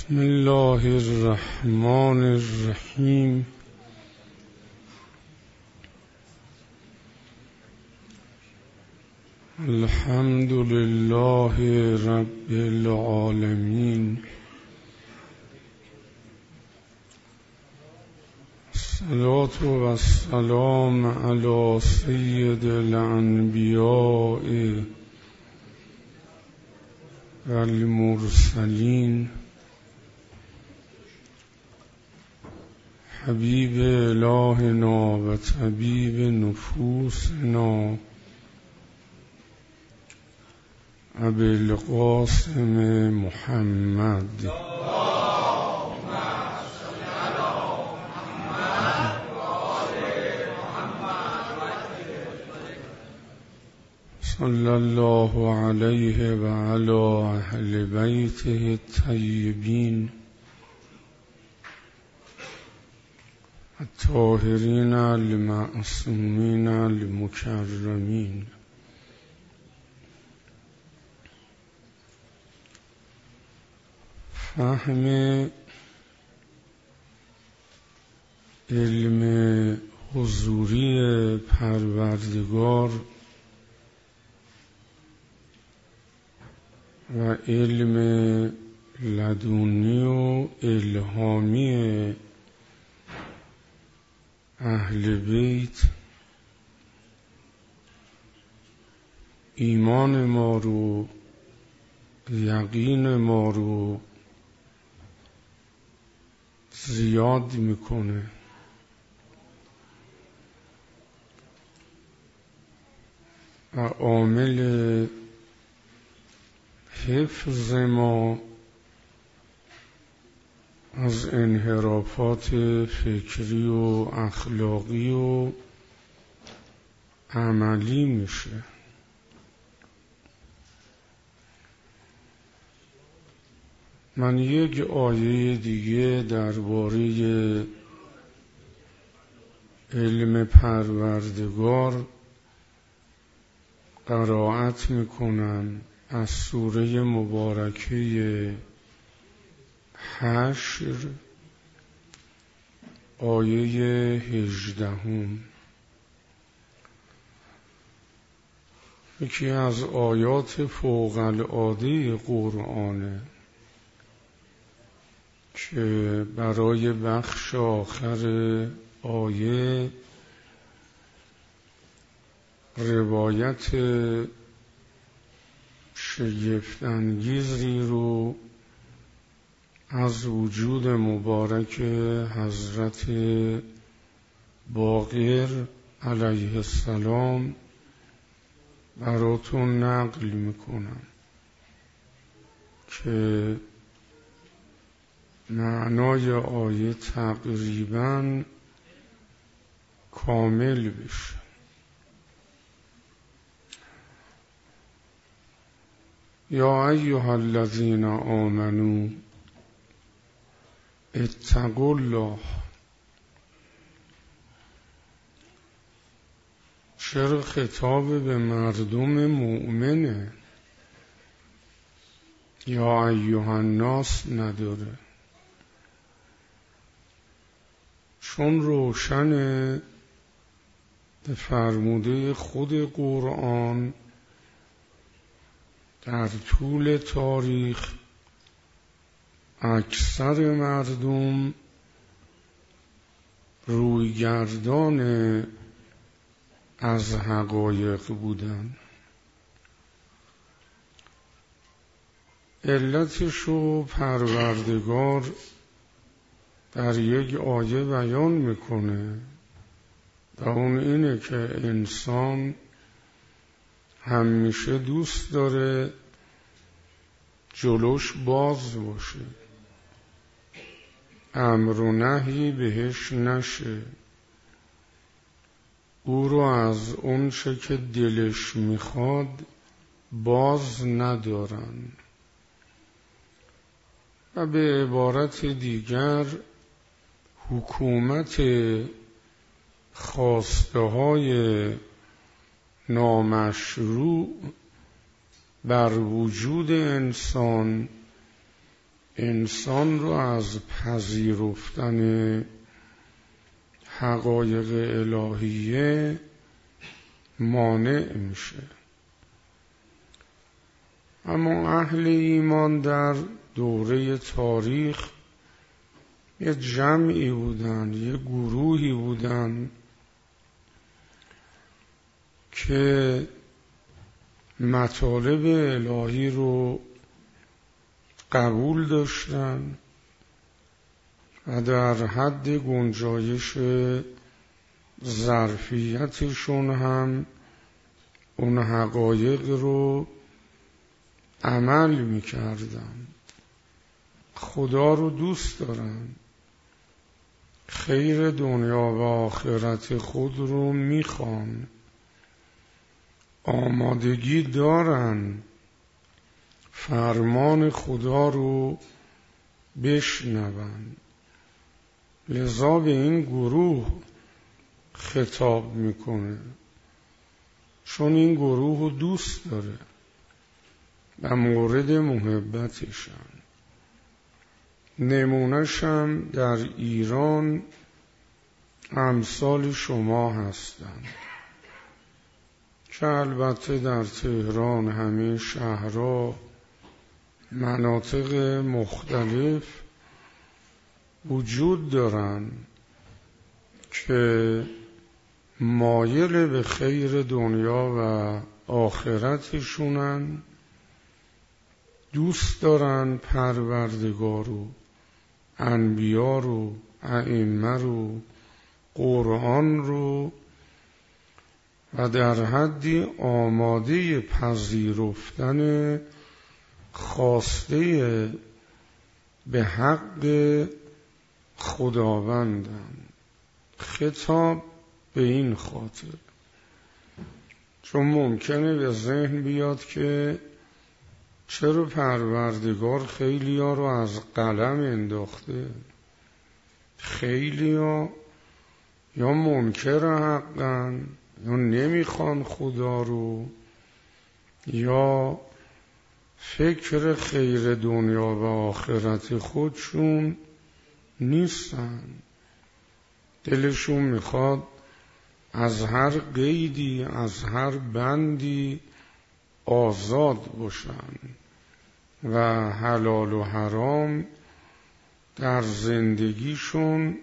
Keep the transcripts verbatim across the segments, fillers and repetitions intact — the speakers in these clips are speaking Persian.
بسم الله الرحمن الرحیم. الحمد لله رب العالمین. الصلاة و السلام علی سید الانبیاء و المرسلین حبیب الهنا و طبیب نفوسنا ابی القاسم محمد صلی الله علیه و علی اهل بیته الطیبین الطاهرین المعصومین المکرمین. فهم علم حضوری پروردگار و علم لدنی و الهامی اهل بیت ایمان ما رو، یقین ما رو زیاد میکنه. و عامل حفظ ما از انحرافات فکری و اخلاقی و عملی میشه. من یک آیه دیگه درباره علم پروردگار قرائت میکنم از سوره مبارکه حشر آیه هجدهم. یکی از آیات فوق العاده قرآنه که برای بخش آخر آیه روایت شگفت‌انگیزی رو از وجود مبارک حضرت باقر علیه السلام براتون نقل میکنم که معنای آیه تقریباً کامل بشه. یا ایها الذین آمنوا اتقوا الله. چرا خطاب به مردم مؤمنه؟ یا ایها الناس نداره، چون روشنه به فرموده خود قرآن در طول تاریخ اکثر مردم رویگردان از حقایق بودن. علتشو پروردگار در یک آیه بیان میکنه و اون اینه که انسان همیشه دوست داره جلوش باز باشه، امر و نهی بهش نشه، او رو از اون چه که دلش میخواد باز ندارن. و به عبارت دیگر حکومت خواسته های نامشروع بر وجود انسان انسان رو از پذیرفتن حقایق الهیه مانع میشه. اما اهل ایمان در دوره تاریخ یه جمعی بودن، یه گروهی بودن که مطالب الهی رو قبول داشتن و در حد گنجایش ظرفیتشون هم اون حقایق رو عمل میکردن. خدا رو دوست دارن، خیر دنیا و آخرت خود رو میخوان، آمادگی دارن فرمان خدا رو بشنون. لذا به این گروه خطاب میکنه، چون این گروه رو دوست داره و مورد محبتشن. نمونه‌ش هم در ایران امثال شما هستند که البته در تهران همه شهرها مناطق مختلف وجود دارن که مایل به خیر دنیا و آخرتشونن، دوست دارن پروردگار رو، انبیا رو، ائمه رو، قرآن رو و در حدی آماده پذیرفتن خواسته به حق خداوندن. خطاب به این خاطر، چون ممکنه به ذهن بیاد که چرا پروردگار خیلی ها رو از قلم انداخته؟ خیلی ها یا منکر حقن، یا نمیخوان خدا رو، یا فکر خیر دنیا و آخرت خودشون نیستن. دلشون میخواد از هر قیدی، از هر بندی آزاد باشن و حلال و حرام در زندگیشون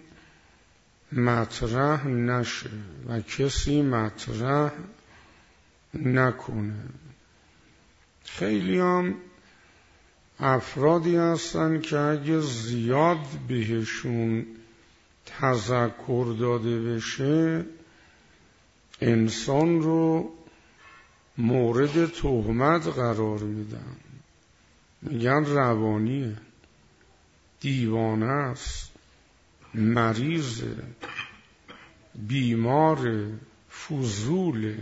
مطرح نشه و کسی مطرح نکنه. خیلی هم افرادی هستن که اگه زیاد بهشون تذکر داده بشه انسان رو مورد تهمت قرار میدن، میگن روانیه، دیوانه است، مریضه، بیماره، فضوله.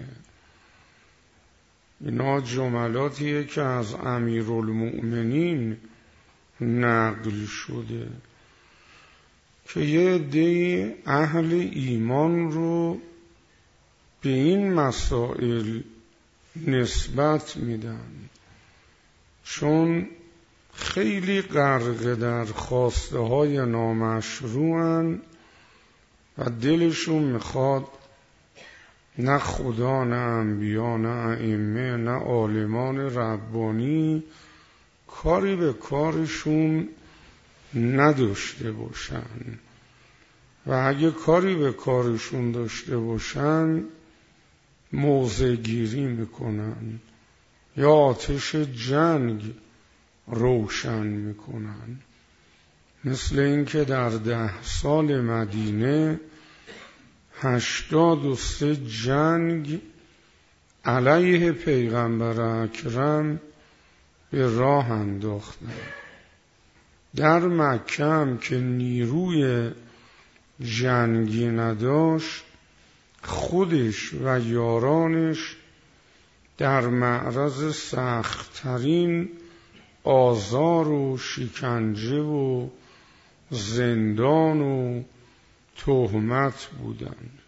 اینا جملاتیه که از امیرالمؤمنین نقل شده که یه عده اهل ایمان رو به این مسائل نسبت میدن، چون خیلی غرق در خواسته های نامشروعن و دلشون میخواد نه خدا، نه انبیا، نه ائمه، نه عالمان ربانی کاری به کارشون نداشته باشن و اگه کاری به کارشون داشته باشن موضع گیری میکنن یا آتش جنگ روشن میکنن. مثل این که در ده سال مدینه هشتاد و سه جنگ علیه پیغمبر اکرم به راه انداختن. در مکه هم که نیروی جنگی نداشت خودش و یارانش در معرض سخت‌ترین آزار و شکنجه و زندان و تهمت بودند.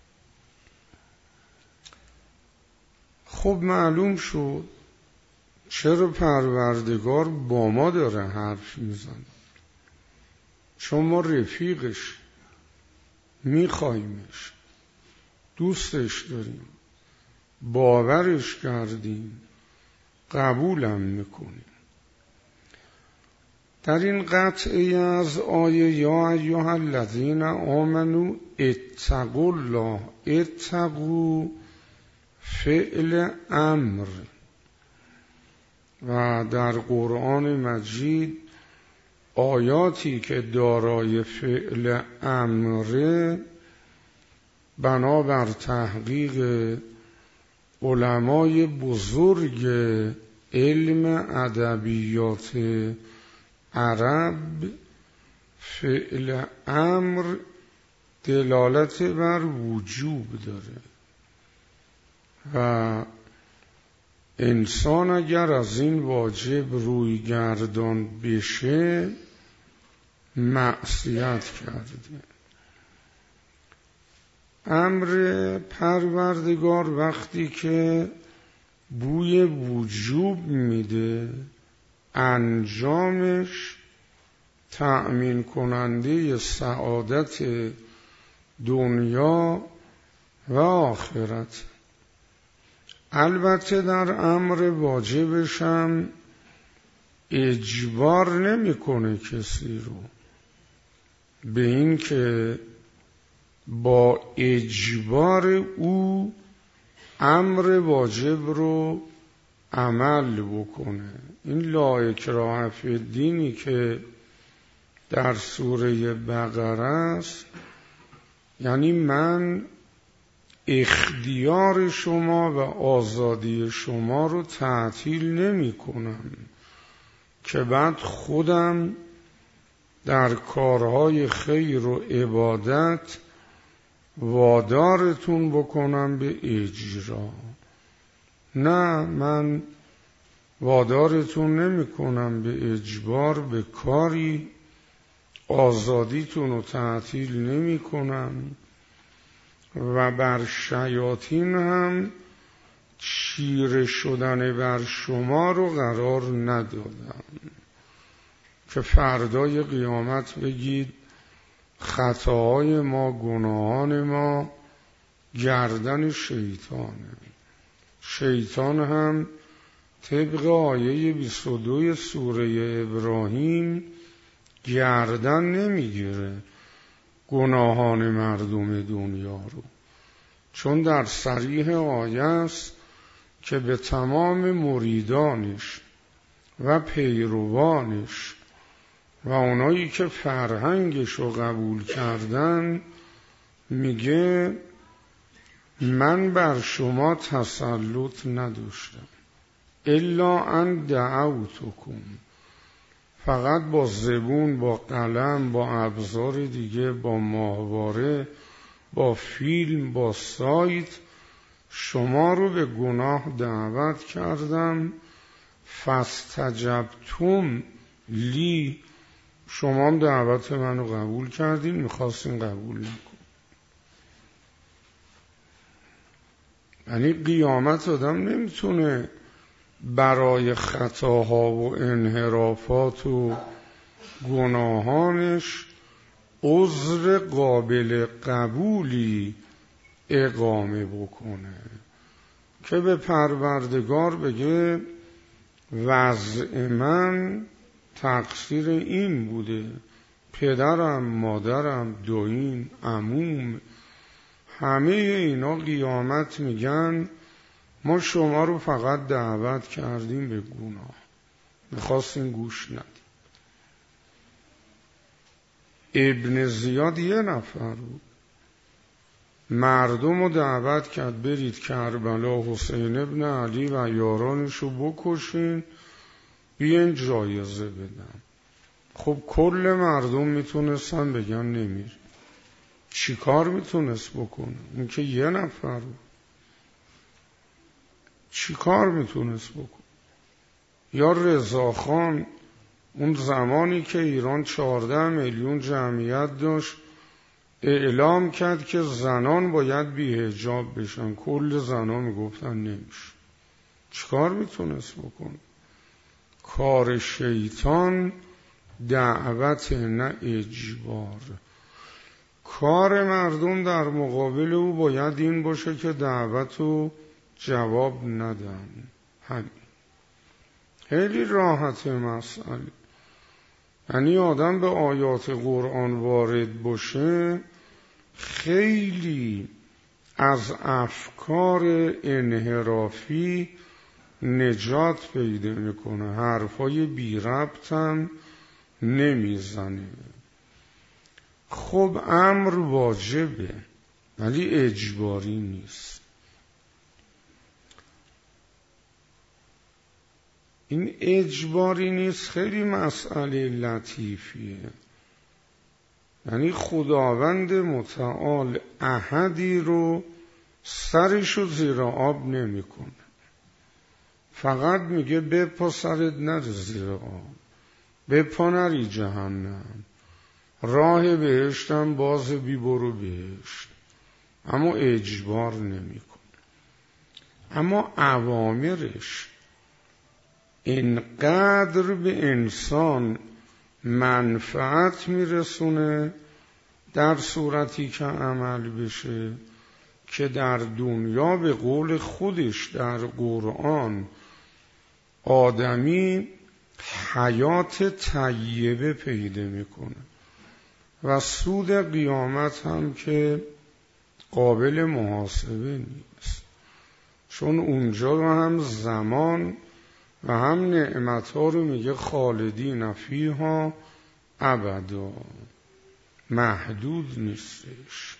خب معلوم شد چرا پروردگار با ما داره حرف میزنه؟ چون ما رفیقش، میخوایمش، دوستش داریم، باورش کردیم، قبولم میکنیم. در این قطعه از آیه یا ایها الذین آمنوا اتقوا الله، اتقوا فعل امر و در قرآن مجید آیاتی که دارای فعل امره بنابر تحقیق علمای بزرگ علم ادبیات عرب فعل امر دلالت بر وجوب داره و انسان اگر از این واجب روی گردان بشه معصیت کرده. امر پروردگار وقتی که بوی وجوب میده انجامش تأمین کننده سعادت دنیا و آخرت. البته در امر واجبش هم اجبار نمیکنه کسی رو به این که با اجبار او امر واجب رو عمل بکنه. این لا اکراه فی الدینی که در سوره بقره است یعنی من اختیار شما و آزادی شما رو تعطیل نمی کنم که بعد خودم در کارهای خیر و عبادت وادارتون بکنم به اجرا. نه، من وادارتون نمی کنم به اجبار به کاری، آزادیتون رو تعطیل نمی کنم و بر شیاطین هم چیره شدن بر شما رو قرار ندادم که فردای قیامت بگید خطاهای ما، گناهان ما گردن شیطانه. شیطان هم طبق آیه بیست و دو سوره ابراهیم گردن نمیگیره گناهان مردم دنیا رو، چون در صریح آیه است که به تمام مریدانش و پیروانش و اونایی که فرهنگش رو قبول کردن میگه من بر شما تسلط نداشتم الا ان دعوتکم، فقط با زبون، با قلم، با ابزار دیگه، با ماهواره، با فیلم، با سایت شما رو به گناه دعوت کردم. فاستجبتم لی، شما هم دعوت منو قبول کردین، میخواستین قبول نکن. یعنی قیامت آدم نمیتونه برای خطاها و انحرافات و گناهانش عذر قابل قبولی اقامه بکنه که به پروردگار بگه وضع من تقصیر این بوده، پدرم، مادرم، دوین، عموم، همه اینا قیامت میگن ما شما رو فقط دعوت کردیم به گناه، میخواستیم گوش ندیم. ابن زیاد یه نفر بود، مردم رو دعوت کرد برید کربلا حسین ابن علی و یارانش رو بکشین بیاین جایزه بدن. خب کل مردم میتونستن بگن نمیری. چی کار میتونست بکنه؟ اون که یه نفر بود، چی کار میتونست بکنه؟ یا رضاخان اون زمانی که ایران چهارده میلیون جمعیت داشت اعلام کرد که زنان باید بی حجاب بشن، کل زنان میگفتن نمیشه. چی کار میتونست بکنه؟ کار شیطان دعوت نه اجبار. کار مردم در مقابل او باید این باشه که دعوت رو جواب ندن. همین. خیلی راحت مسئله. یعنی آدم به آیات قرآن وارد باشه خیلی از افکار انحرافی نجات پیدا میکنه، حرفای بی ربطم نمیزنه. خب امر واجبه ولی اجباری نیست. این اجباری نیست، خیلی مسئله لطیفیه. یعنی خداوند متعال احدی رو سرشو زیر آب نمیکنه، فقط میگه بپا سرت نره زیر آب، بپا نری جهنم، راه بهشتم باز بی برو بهشت، اما اجبار نمیکنه. اما اوامرش اینقدر به انسان منفعت میرسونه در صورتی که عمل بشه که در دنیا به قول خودش در قرآن آدمی حیات طیبه پیدا میکنه و سود قیامت هم که قابل محاسبه نیست، چون اونجا هم زمان و هم نعمتها رو میگه خالدین فیها ابدا، محدود نیستش.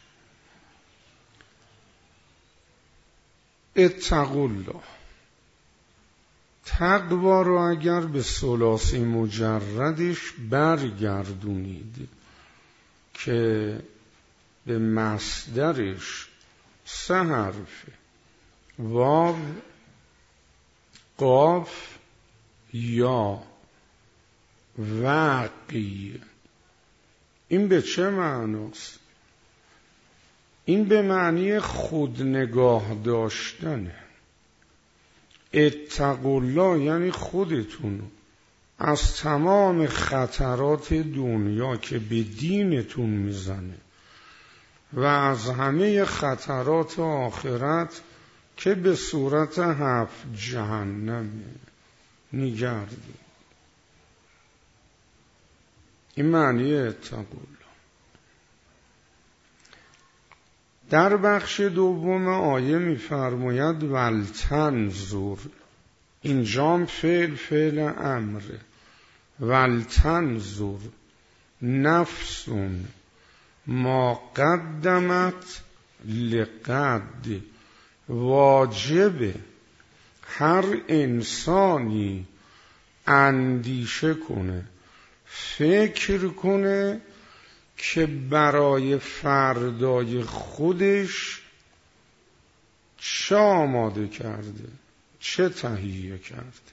اتقوا الله. تقوا رو اگر به ثلاثی مجردش برگردونید که به مصدرش سه حرفه، واو، قاف، یا، وقی، این به چه معناست؟ این به معنی خود نگاه داشتنه. اتقوا الله یعنی خودتون از تمام خطرات دنیا که به دینتون میزنه و از همه خطرات آخرت که به صورت هفت جهنمه نگردید. این معنی اتقوا الله. در بخش دوم آیه می‌فرماید ولتنظر، اینجام فعل فعل امره، ولتنظر نفس ما قدمت لغد. واجبه هر انسانی اندیشه کنه، فکر کنه که برای فردای خودش چه آماده کرده، چه تهیه کرده.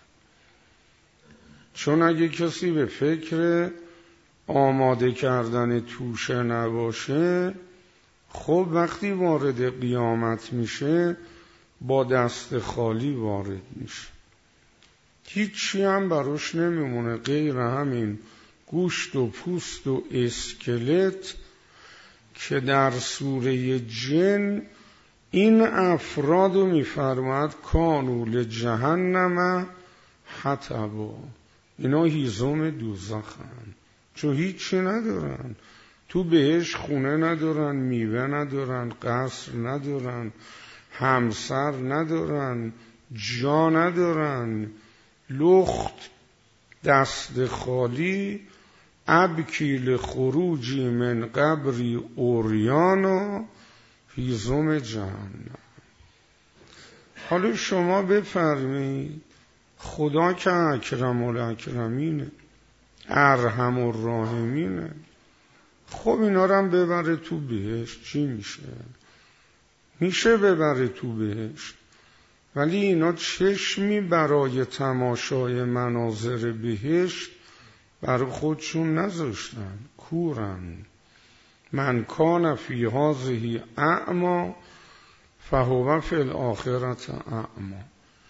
چون اگه کسی به فکر آماده کردن توشه نباشه، خب وقتی وارد قیامت میشه با دست خالی وارد میشه، هیچی هم براش نمیمونه غیر همین گوشت و پوست و اسکلت که در سوره جن این افراد رو میفرماد کانوا لجهنم حطبا، اینا هیزم دوزخن، چون هیچی ندارن تو بهش، خونه ندارن، میوه ندارن، قصر ندارن، همسر ندارن، جا ندارن، لخت، دست خالی، ابکی خروجی من قبری اوریانا هیزم جهنم. حالا شما بفرمایید خدا که اکرم الاکرمینه، ارحم الراحمینه، خب اینا رو هم ببره تو بهشت، چی میشه؟ میشه ببره تو بهشت، ولی اینا چشمی برای تماشای مناظر بهشت برای خودشون نذاشتن، کورن. من کان فی هذه اعمی فهو فی الاخرة اعمی.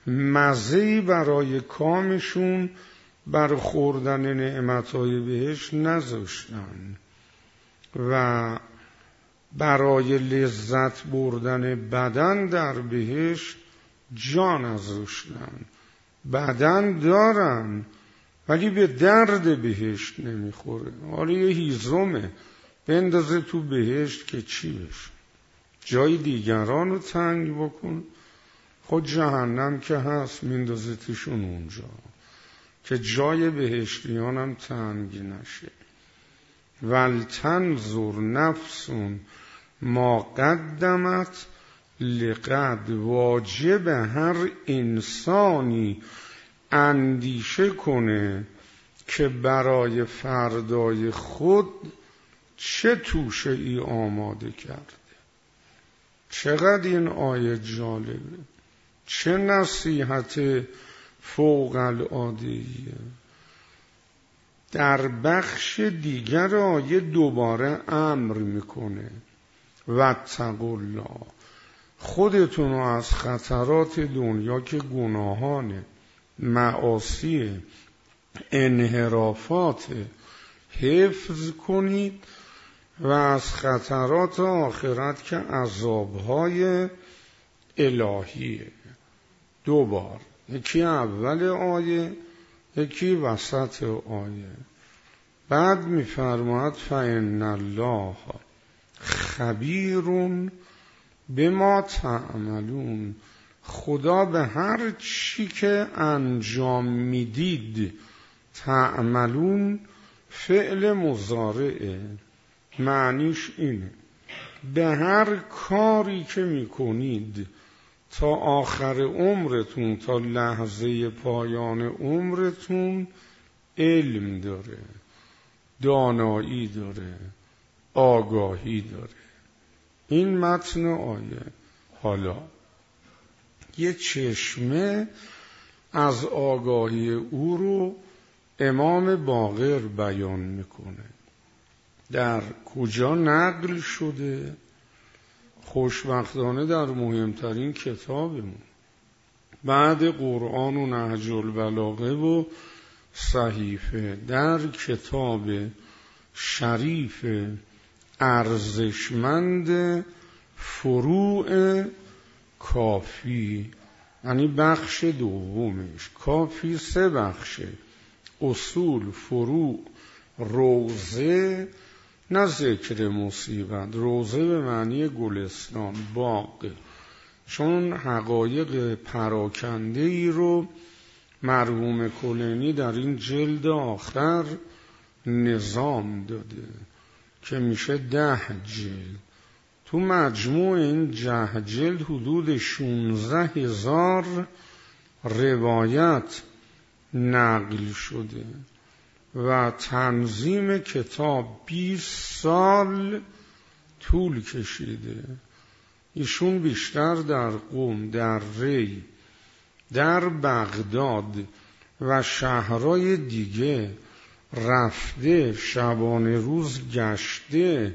مزه‌ای برای کامشون بر خوردن نعمتهای بهشت نذاشتن و برای لذت بردن بدن در بهشت جان نذاشتن. بدن دارن ولی به درد بهشت نمیخوره. حالا یه هیزمه بندازه تو بهشت که چی بشه؟ جای دیگران رو تنگ بکن. خود جهنم که هست میندازه تشون اونجا که جای بهشتیان هم تنگ نشه. ولتنظر نفس ما قدمت لغد. واجب هر انسانی اندیشه کنه که برای فردای خود چه توشه ای آماده کرده. چقدر این آیه جالبه، چه نصیحت فوق العاده‌ایه. در بخش دیگر آیه دوباره امر میکنه واتقوا الله، خودتون رو از خطرات دنیا که گناهانه، معاصی، انحرافات حفظ کنید و از خطرات آخرت که عذابهای الهیه. دو بار، یکی اول آیه یکی وسط آیه. بعد میفرماید فإن الله خبیر بما تعملون، خدا به هر چی که انجام میدید، تعملون فعل مضارعه، معنیش اینه به هر کاری که میکنید تا آخر عمرتون، تا لحظه پایان عمرتون علم داره، دانایی داره، آگاهی داره. این متن آیه. حالا یه چشمه از آگاهی او رو امام باقر بیان میکنه. در کجا نقل شده؟ خوشبختانه در مهمترین کتابمون بعد قرآن و نهج البلاغه و صحیفه، در کتاب شریف ارزشمند فروع کافی، یعنی بخش دومش. کافی سه بخشه: اصول، فروع، روضه. نه ذکر مصیبت، روضه به معنی گلستان، باغ، چون حقایق پراکنده ای رو مرحوم کلینی در این جلد آخر نظام داده که میشه ده جلد. تو مجموع این ده جلد حدود شونزده هزار روایت نقل شده و تنظیم کتاب بیست سال طول کشیده. ایشون بیشتر در قم، در ری، در بغداد و شهرهای دیگه رفته، شبانه روز گشته،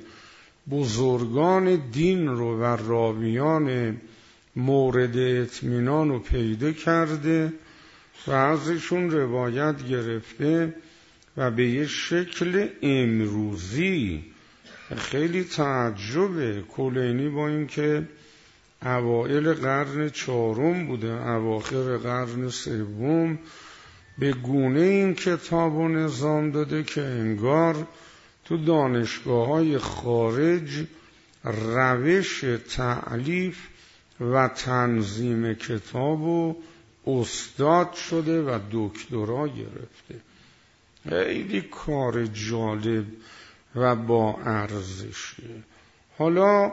بزرگان دین رو و راویان مورد اطمینان رو پیدا کرده و ازشون روایت گرفته و به یه شکل امروزی. خیلی تعجبه کلینی با این که اوائل قرن چهارم بوده، اواخر قرن سوم، به گونه این کتاب و نظام داده که انگار تو دانشگاه‌های خارج روش تألیف و تنظیم کتاب و استاد شده و دکترا گرفته. خیلی کار جالب و با ارزشه. حالا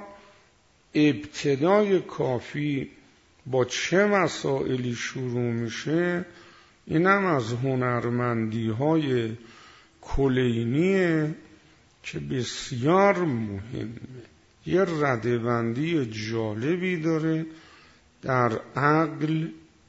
ابتدای کافی با چه مسائلی شروع میشه؟ اینم از هنرمندی های کلینیه که بسیار مهمه. یه ردبندی جالبی داره در عقل،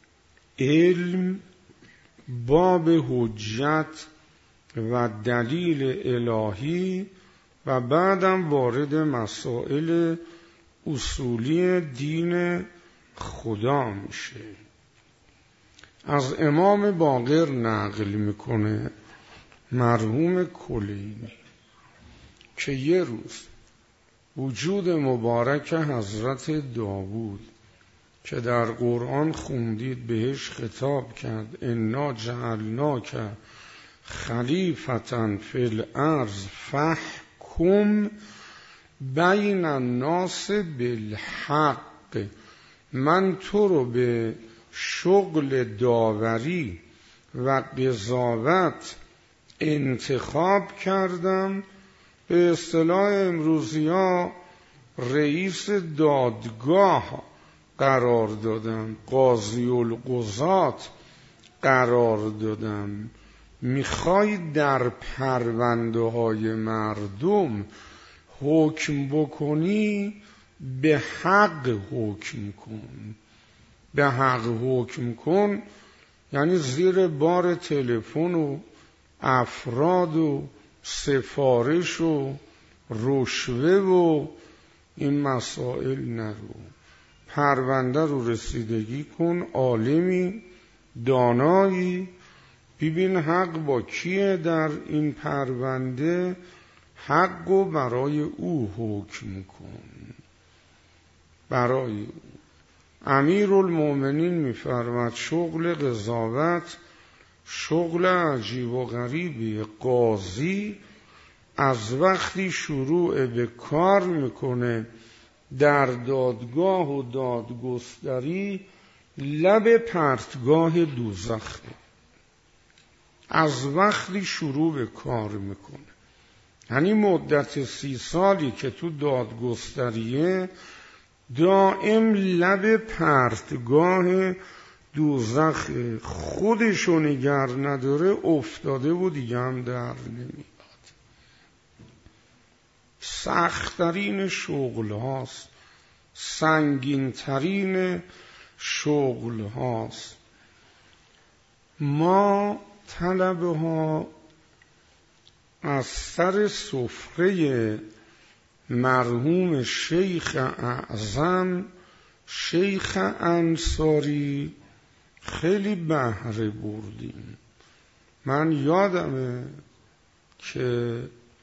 علم، باب حجت و دلیل الهی و بعدم وارد مسائل اصولی دین خدا میشه. از امام باقر نقل میکنه مرحوم کلینی که یه روز وجود مبارک حضرت داوود که در قرآن خوندید بهش خطاب کرد انا جعلناک خلیفة فی الارض فاحکم بین الناس بالحق، من تو رو به شغل داوری و قضاوت انتخاب کردم، به اصطلاح امروزی ها رئیس دادگاه قرار دادم، قاضی القضات قرار دادم. میخوای در پرونده های مردم حکم بکنی، به حق حکم کن. به حق حکم کن یعنی زیر بار تلفن و افراد و سفارش و رشوه و این مسائل نرو. پرونده رو رسیدگی کن، عالمی دانایی ببین حق با کیه در این پرونده، حق رو برای او حکم کن، برای او. امیرالمومنین میفرماد شغل قضاوت شغل عجیب و غریبی. قاضی از وقتی شروع به کار میکنه در دادگاه و دادگستری لب پرتگاه دوزخه. از وقتی شروع به کار میکنه، یعنی مدت سی سالی که تو دادگستریه دائم لب پرتگاه دوزخ، خودشو نگر نداره افتاده و دیگه هم در نمیاد. سخت‌ترین شغل هاست، سنگین ترین شغل هاست. ما طلبه ها از سر سفره مرحوم شیخ اعظم شیخ انصاری خیلی بهره بردیم. من یادمه که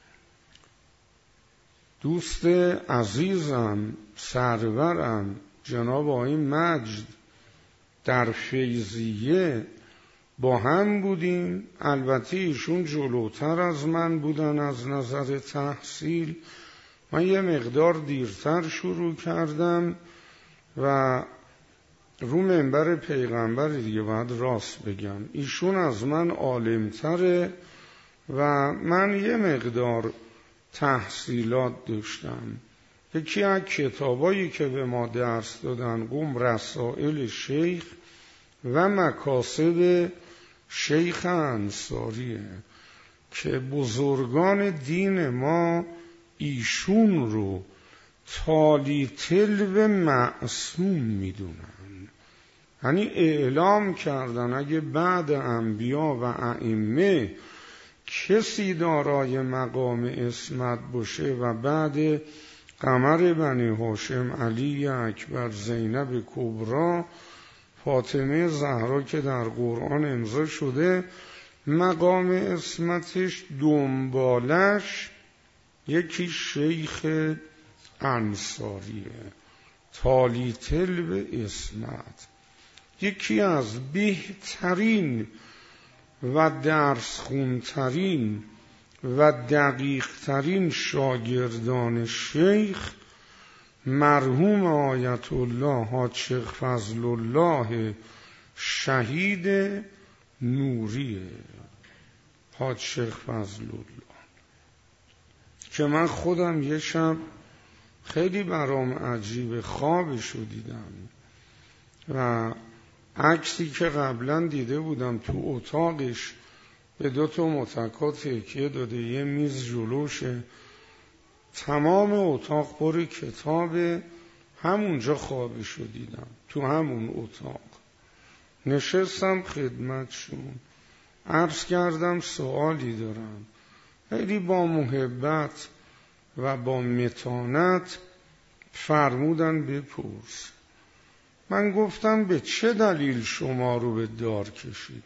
دوست عزیزم سرورم جناب آقای مجد در فیضیه با هم بودیم. البته ایشون جلوتر از من بودن از نظر تحصیل، من یه مقدار دیرتر شروع کردم و رو منبر پیغمبر دیگه باید راست بگم ایشون از من عالمتره و من یه مقدار تحصیلات داشتم. یکی از کتابایی که به ما درس دادن قم رسائل شیخ و مکاسب شیخ انصاریه که بزرگان دین ما ایشون رو تالی تلو معصوم میدونن، یعنی اعلام کردن اگه بعد انبیا و ائمه کسی دارای مقام عصمت باشه و بعد قمر بنی هاشم علی اکبر زینب کبری فاطمه زهرا که در قرآن امضا شده، مقام عصمتش دنبالش یکی شیخ انصاریه تالی تلو عصمت. یکی از بهترین و درس خونترین و دقیق ترین شاگردان شیخ مرحوم آیت الله حاج شیخ فضل الله شهید نوریه. حاج شیخ فضل الله که من خودم یه شب خیلی برام عجیب خوابشو دیدم و عکسی که قبلا دیده بودم تو اتاقش به دو تا متکا تکیه داده، یه میز جلوشه، تمام اتاق پر کتابه. همونجا خوابشو دیدم، تو همون اتاق نشستم خدمتشون، عرض کردم سوالی دارم. خیلی با محبت و با متانت فرمودن بپرس. من گفتم به چه دلیل شما رو به دار کشیدم؟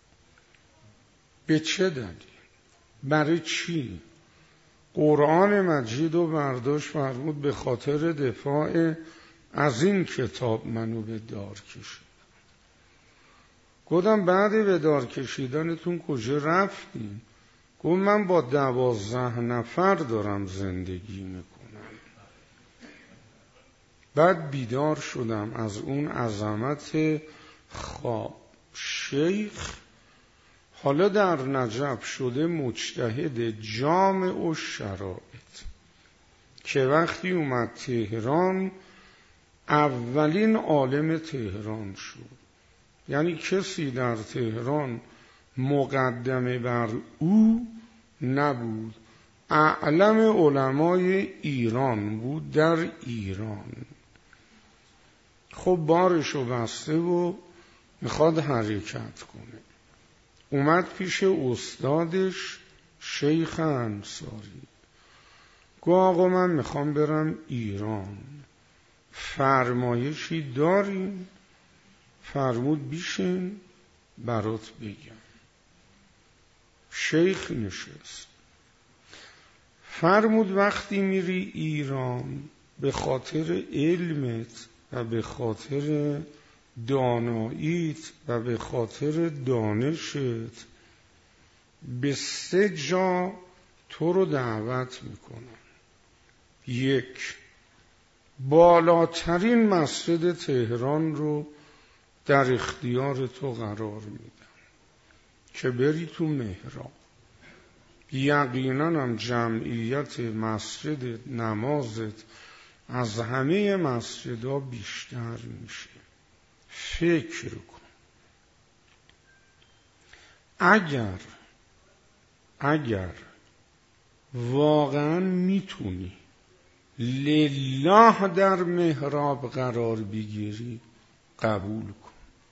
به چه دلیل؟ برای چی؟ قرآن مجید و برداشت فرمود به خاطر دفاع از این کتاب منو به دار کشید. گفتم بعد به دار کشیدنتون کجا رفتین؟ گفت من با دوازده نفر دارم زندگی میکنم. بعد بیدار شدم از اون عظمت خواب. شیخ حالا در نجف شده مجتهد جامع و شرایط که وقتی اومد تهران اولین عالم تهران شد. یعنی کسی در تهران مقدمه بر او نبود. اعلم علمای ایران بود در ایران. خب بارشو بسته و میخواد حرکت کنه. اومد پیش استادش شیخ انصاری. گفت آقا من میخوام برم ایران، فرمایشی داریم؟ فرمود بیشین برات بگم. شیخ نشست. فرمود وقتی میری ایران به خاطر علمت و به خاطر داناییت و به خاطر دانشت به سه جا تو رو دعوت میکنم. یک، بالاترین مسجد تهران رو در اختیار تو قرار میدم که بری تو محراب. یقینا هم جمعیت مسجد نمازت از همه مسجدها بیشتر میشه. فکر کن اگر اگر واقعا میتونی لله در محراب قرار بگیری قبول کن.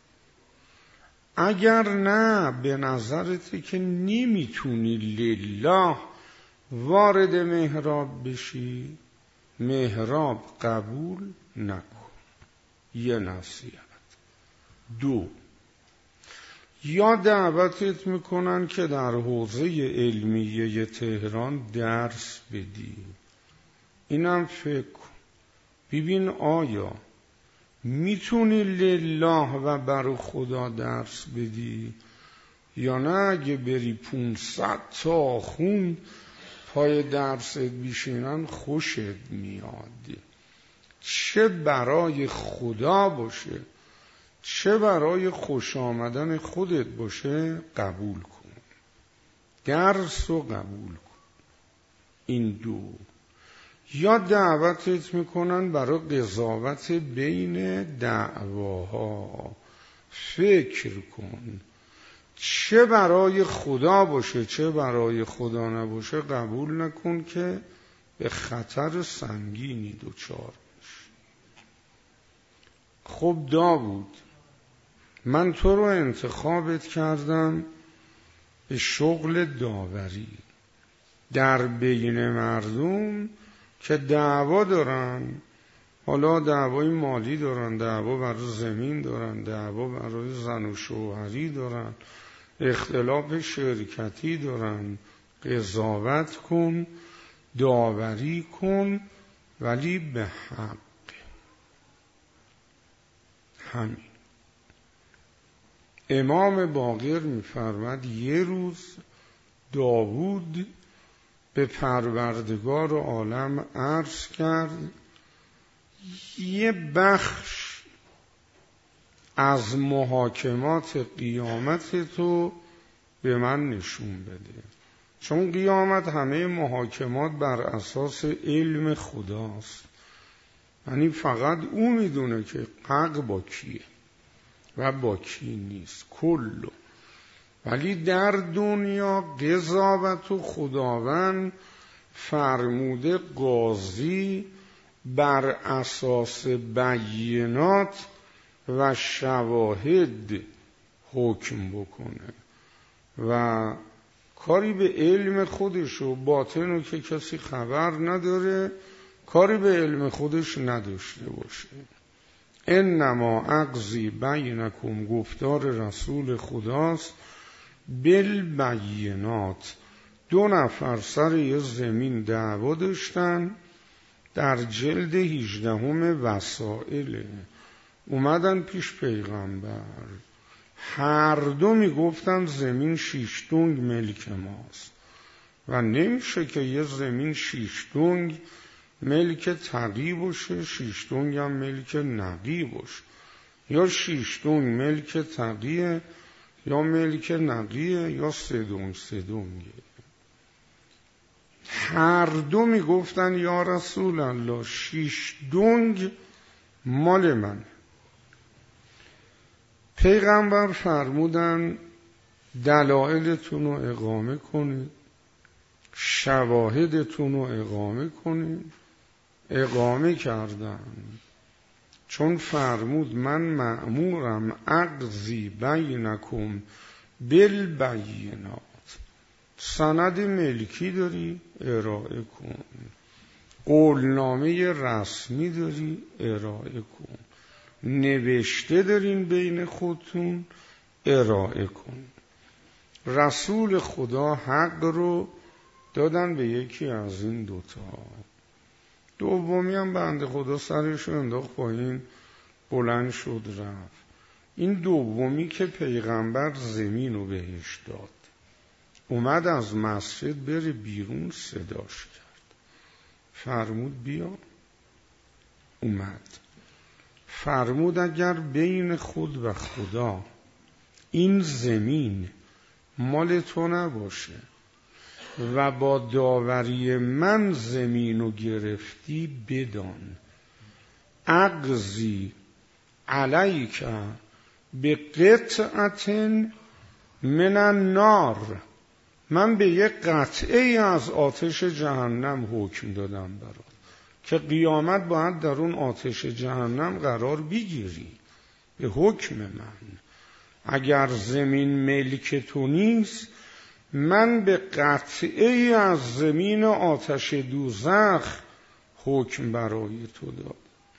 اگر نه به نظرته که نمیتونی لله وارد محراب بشی محراب قبول نکن. یه نصیحت. دو، یا دعوتت میکنن که در حوزه علمیه تهران درس بدی. اینم فکر کن ببین آیا میتونی لله و برای خدا درس بدی یا نه. اگه بری پونصد تا خون پای درست بیشینن خوشت میاد، چه برای خدا باشه چه برای خوش آمدن خودت باشه قبول کن. درس رو قبول کن. این دو. یا دعوتت میکنن برای قضاوت بین دعواها. فکر کن چه برای خدا باشه چه برای خدا نباشه قبول نکن که به خطر سنگینی دوچار بشی. خب داوود من تو رو انتخابت کردم به شغل داوری در بین مردم که دعوا دارن. حالا دعوای مالی دارن، دعوا برای زمین دارن، دعوا برای زن و شوهری دارن، اختلاف شرکتی دارن. قضاوت کن، داوری کن، ولی به حق. همین. امام باقر می‌فرماد یه روز داوود به پروردگار عالم عرض کرد یه بخش از محاکمات قیامت تو به من نشون بده. چون قیامت همه محاکمات بر اساس علم خداست. یعنی فقط او میدونه که حق با کیه و با کی نیست کلو. ولی در دنیا قضاوت و خداوند فرموده قاضی بر اساس بینات و شواهد حکم بکنه و کاری به علم خودش و باطنو که کسی خبر نداره کاری به علم خودش نداشته باشه. انما اقضی بینکم گفتار رسول خداست بالبینات. دو نفر سر یه زمین دعوا داشتن، در جلد هجدهم وسائل اومدن پیش پیغمبر، هر دو میگفتن زمین شیش دنگ ملک ماست و نمیشه که یه زمین شیش دنگ ملک تقی باشه، شیش دنگ هم ملک نقی باشه، یا شیش دنگ ملک تقیه یا ملک نقیه یا سه دنگ سه دنگه. هر دو میگفتن یا رسول الله شیش دنگ مال من. پیغمبر فرمودن دلائلتون رو اقامه کنید، شواهدتون رو اقامه کنید. اقامه کردن، چون فرمود من مأمورم اقضی بینکم بالبینات. سند ملکی داری ارائه کن، قولنامه رسمی داری ارائه کن، نوشته دارین بین خودتون ارائه کن. رسول خدا حق رو دادن به یکی از این دوتا. دومی هم بنده خدا سرش رو انداخت پایین، بلند شد رفت. این دومی که پیغمبر زمین رو بهش داد، اومد از مسجد بره بیرون، صداش کرد، فرمود بیا. اومد فرمود اگر بین خود و خدا این زمین مال تو نباشه و با داوری من زمین رو گرفتی، بدان اقضی علیک به قطعت من النار، من به یک قطعه از آتش جهنم حکم دادم برات که قیامت باید در اون آتش جهنم قرار بگیری به حکم من. اگر زمین ملک تو نیست، من به قطعه از زمین آتش دوزخ حکم برای تو داد.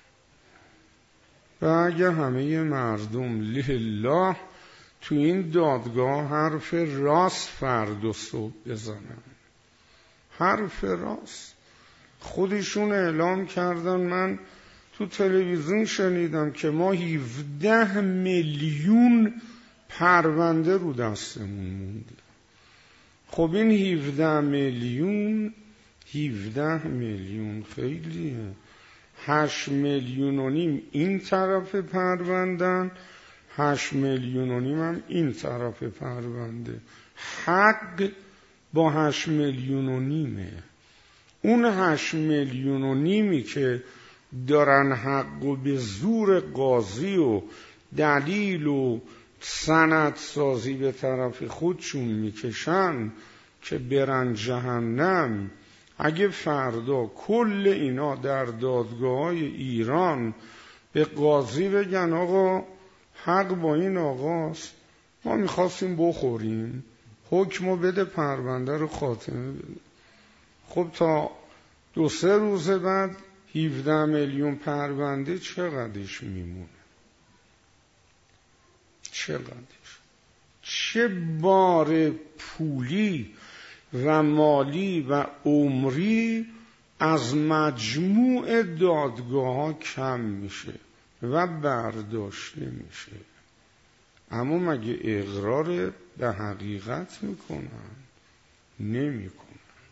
و اگه همه مردم لله تو این دادگاه حرف راست فرد و صبح بزنن، حرف راست، خودشون اعلام کردن، من تو تلویزیون شنیدم که ما هفده میلیون پرونده رو دستمون مونده. خب این هفده میلیون هفده میلیون خیلیه. هشت میلیون و نیم این طرف پروندن، هشت میلیون و نیم هم این طرف پرونده. حق با هشت میلیون و نیمه. اون هشت میلیون و نیمی که دارن حق و به زور قاضی و دلیل و سند سازی به طرف خودشون میکشن که برن جهنم، اگه فردا کل اینا در دادگاه‌های ایران به قاضی بگن آقا حق با این آقاست، ما میخواستیم بخوریم، حکمو بده، پرونده رو خاتمه بده، خب تا دو سه روز بعد هفده میلیون پرونده چقدرش میمونه؟ چقدرش؟ چه بار پولی و مالی و عمری از مجموع دادگاه ها کم میشه و برداشته میشه. اما مگه اقرار به حقیقت میکنن؟ نمیکنن.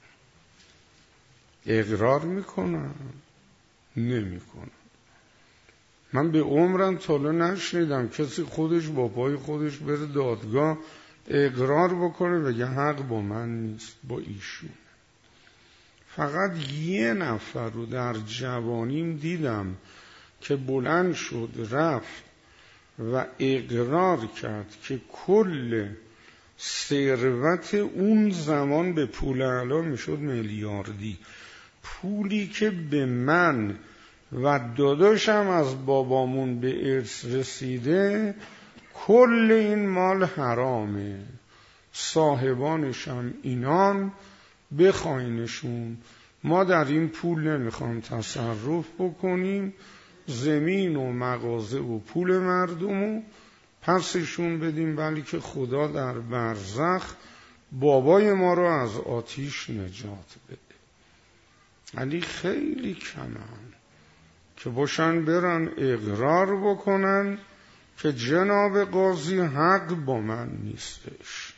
اقرار میکنن؟ نمیکنن. من به عمرم تالا نشنیدم کسی خودش با پای خودش بره دادگاه اقرار بکنه بگه حق با من نیست، با ایشون. فقط یه نفر رو در جوانیم دیدم که بلند شد رفت و اقرار کرد که کل ثروت اون زمان به پول اعلا میشد میلیاردی، پولی که به من و داداشم از بابامون به ارث رسیده، کل این مال حرامه، صاحبانشم اینان، بخواینشون، ما در این پول نمیخوام تصرف بکنیم، زمین و مغازه و پول مردم و پسشون بدیم، بلکه خدا در برزخ بابای ما رو از آتیش نجات بده. علی خیلی کمن که باشن برن اقرار بکنن که جناب قاضی حق با من نیستش.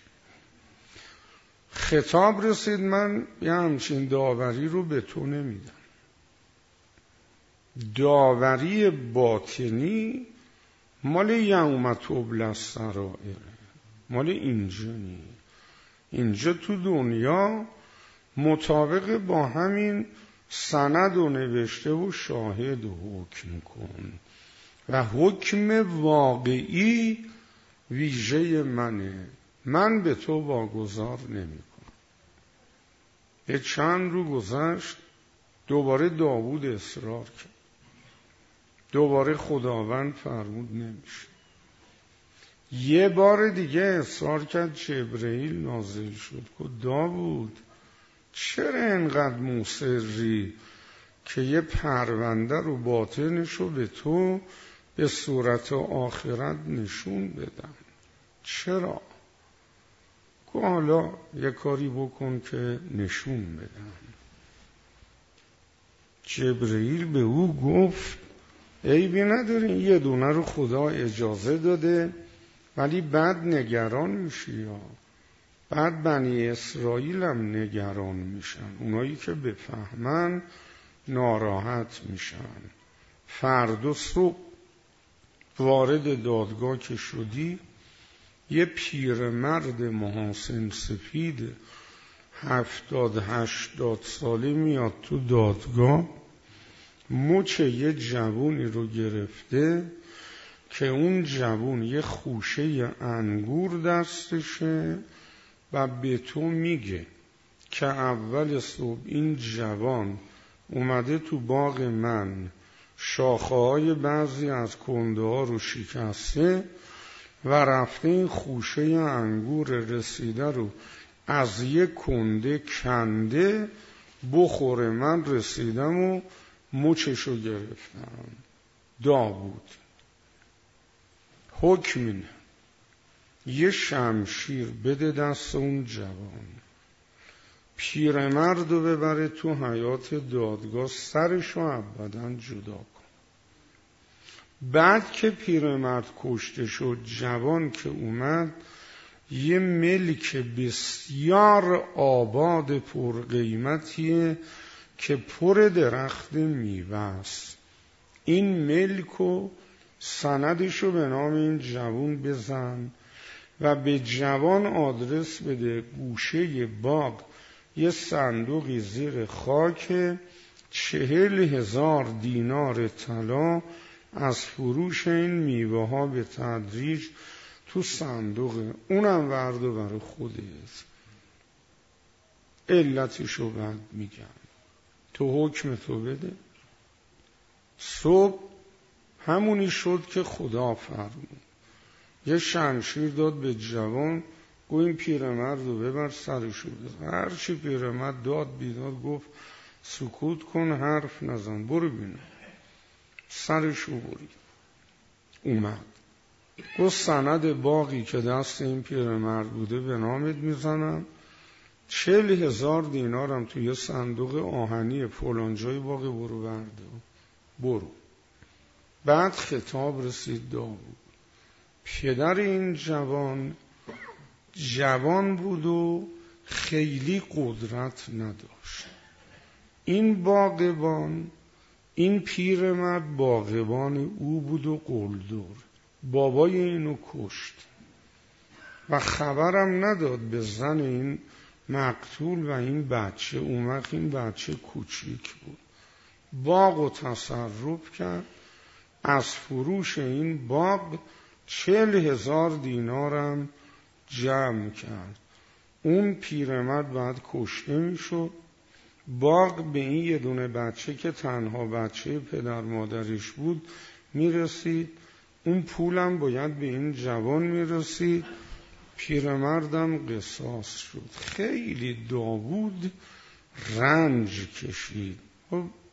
خطاب رسید، من یه همچین داوری رو به تو نمیدم. داوری باطنی مال یوم تبلی السرائر، مال اینجا نی. اینجا تو دنیا مطابق با همین سند و نوشته و شاهد و حکم کن و حکم واقعی ویژه منه، من به تو واگذار نمی کنم. یه چند رو گذشت، دوباره داوود اصرار کرد، دوباره خداوند فرمود نمیشه. یه بار دیگه اصرار کرد، جبرئیل نازل شد که داوود چرا اینقدر مصری که یه پرونده رو باطنش رو به تو به صورت آخرت نشون بدم؟ چرا؟ که حالا یه کاری بکن که نشون بدم. جبرئیل به او گفت عیبی نداری، یه دونه رو خدا اجازه داده، ولی بعد نگران میشی، یا بعد بنی اسرائیل هم نگران میشن، اونایی که بفهمن ناراحت میشن. فردا صبح وارد دادگاه که شدی، یه پیرمرد محاسن سفید هفتاد هشتاد ساله میاد تو دادگاه، مچ یه جوونی رو گرفته که اون جوون یه خوشه انگور دستشه و به تو میگه که اول صبح این جوان اومده تو باغ من، شاخه های بعضی از کنده ها رو شکسته و رفته این خوشه انگور رسیده رو از یک کنده کنده بخوره، من رسیدم و مچشو گرفتم. داوود حکم اینه، یه شمشیر بده دست اون جوان، پیرمرد رو ببره تو حیات دادگاه، سرشو ابداً جدا کن. بعد که پیرمرد کشته شد، جوان که اومد یه ملک بسیار آباد پر قیمتیه که پر درخت میوه است. این ملک و سندشو به نام این جوان بزن و به جوان آدرس بده، گوشه باغ یه صندوقی زیر خاک، چهل هزار دینار طلا از فروش این میوه ها به تدریج تو صندوق، اونم وردو برای خودت. علتشو بعد میگم، تو حکم تو بده. صبح همونی شد که خدا فرمود، یه شمشیر داد به جوان، گو این پیرمرد رو ببر سرشو بزن. هرچی پیرمرد داد بیداد گفت سکوت کن، حرف نزن، برو بینم. سرشو برید. اومد گفت سند باقی که دست این پیرمرد بوده به نامت میزنم، چهل هزار دینارم توی یه صندوق آهنی فلانجای باقی، برو برده برو. بعد خطاب رسید داوود. پدر این جوان جوان بود و خیلی قدرت نداشت. این باغبان، این پیرمرد باغبان او بود و قلدر، بابای اینو کشت و خبرم نداد به زن این مقتول و این بچه. اون وقت این بچه کوچیک بود. باغ و تصرف کرد، از فروش این باغ چهل هزار دینارم جمع کرد. اون پیرمرد بعد کشته می شد. باغ به این یه دونه بچه که تنها بچه پدر مادرش بود می رسید. اون پولم باید به این جوان می رسید. پیرمردم قصاص شد. خیلی داوود رنج کشید.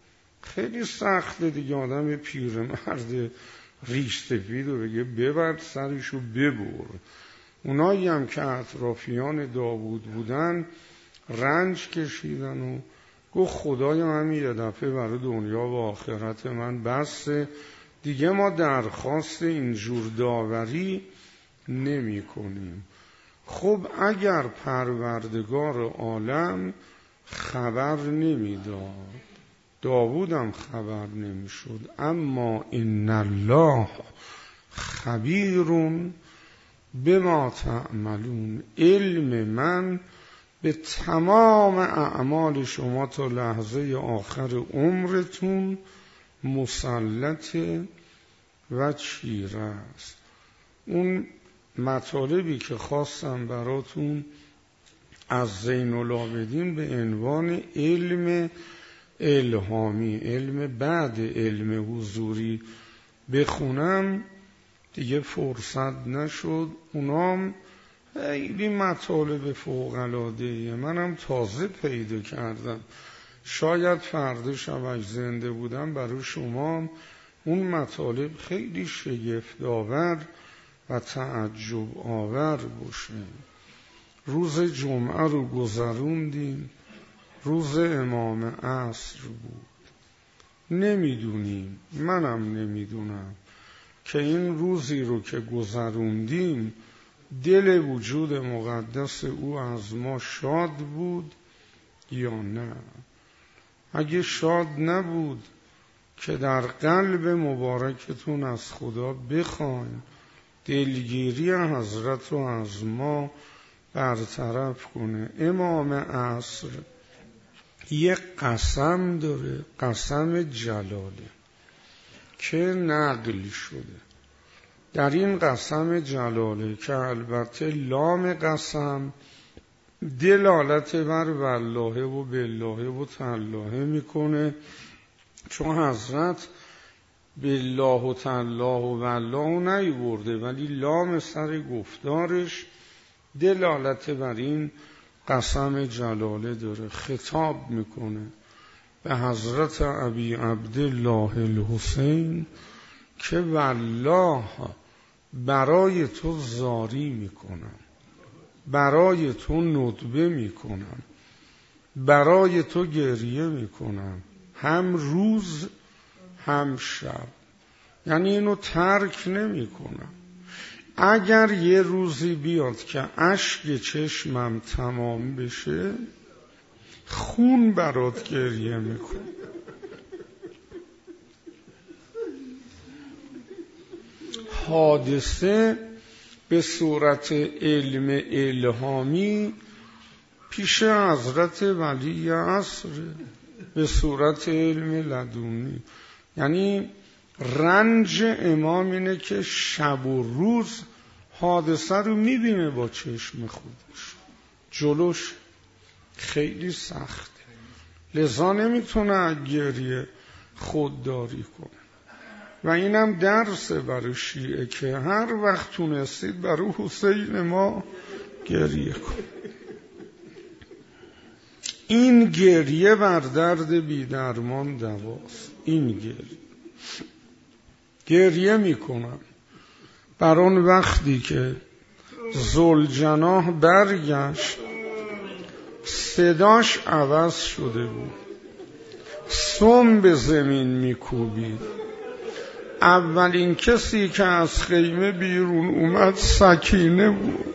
خیلی سخته دیگه آدم پیرمرد ریش سفید رو بگه ببر سرشو ببر. اونایی هم که اطرافیان داوود بودن رنج کشیدن و گفت خدای من یه دفعه برای دنیا و آخرت من بسه، دیگه ما درخواست اینجور داوری نمی کنیم. خب اگر پروردگار عالم خبر نمی داد، داوود هم خبر نمی شد، اما ان الله خبیرون بما تعملون، علم من به تمام اعمال شما تا لحظه آخر عمرتون مسلط و چیره است. اون مطالبی که خواستم براتون از زین العابدین به عنوان علم الهامی، علم بعد علم حضوری بخونم دیگه فرصت نشد. اونام خیلی مطالب فوق‌العاده‌ایه، منم تازه پیدا کردم. شاید فردا شب زنده بودم برای شما اون مطالب خیلی شگفت‌آور و تعجب آور باشه. روز جمعه رو گذروندیم، روز امام عصر بود. نمیدونیم، منم نمیدونم که این روزی رو که گذروندیم دل وجود مقدس او از ما شاد بود یا نه. اگه شاد نبود که در قلب مبارکتون از خدا بخواین دلگیری حضرت رو از ما برطرف کنه. امام عصر یک قسم داره، قسم جلاله که نقل شده. در این قسم جلاله که البته لام قسم دلالت بر والله و بالله و تالله میکنه، چون حضرت بالله و تالله و والله نیورده، ولی لام سر گفتارش دلالت بر این قسم جلاله داره. خطاب میکنه به حضرت ابی عبدالله الحسین که والله برای تو زاری میکنم، برای تو ندبه میکنم، برای تو گریه میکنم، هم روز هم شب، یعنی اینو ترک نمیکنم. اگر یه روزی بیاد که اشک چشمم تمام بشه خون برات گریه میکنم. حادثه به صورت علم الهامی پیش حضرت ولی عصر، به صورت علم لدونی. یعنی رنج امام اینه که شب و روز حادثه رو میبینه با چشم خودش، جلوش خیلی سخته، لذا نمیتونه گریه خودداری کنه. و اینم درس برای شیعه که هر وقت تونستید برای حسین ما گریه کن. این گریه بر درد بی‌درمان دواست. این گریه گریه میکنم بر اون وقتی که ذوالجناح برگشت صداش عوض شده بود، سم به زمین میکوبید. اولین کسی که از خیمه بیرون اومد سکینه بود.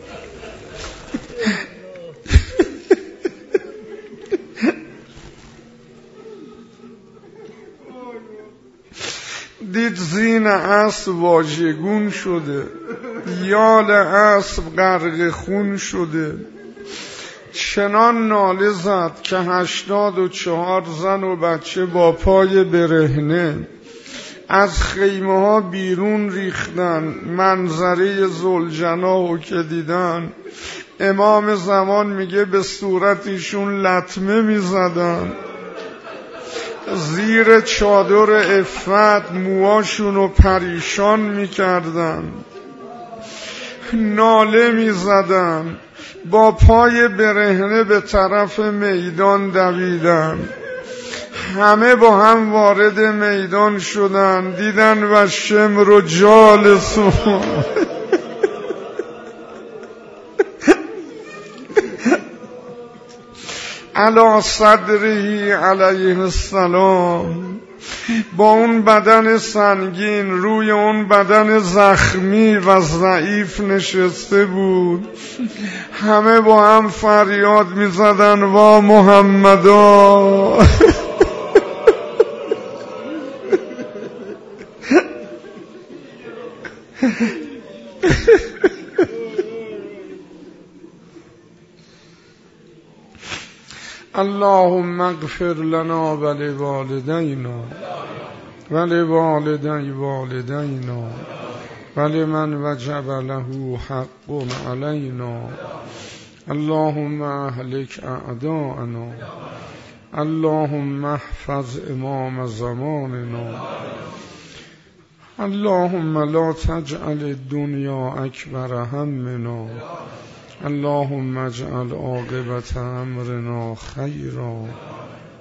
دید زین اسب واژگون شده، یال اسب غرق خون شده، چنان ناله زد که هشتاد و چهار زن و بچه با پای برهنه از خیمه ها بیرون ریختن. منظره ذوالجناح که دیدن، امام زمان میگه به صورتشون لطمه میزدن، زیر چادر عفت موهاشونو پریشان میکردن، ناله میزدن، با پای برهنه به طرف میدان دویدن. همه با هم وارد میدان شدن، دیدن و شمر و جالسون علی صدره علیه السلام، با اون بدن سنگین روی اون بدن زخمی و ضعیف نشسته بود. همه با هم فریاد می زدن وا محمدا. اللهم اغفر لنا ولوالدینا ولوالدی والدینا ولمن وجب له حق علینا. اللهم اهلک اعداءنا، اللهم احفظ امام زماننا، اللهم لا تجعل الدنیا اکبر همنا، اللهم اجعل عاقبت امرنا خیرا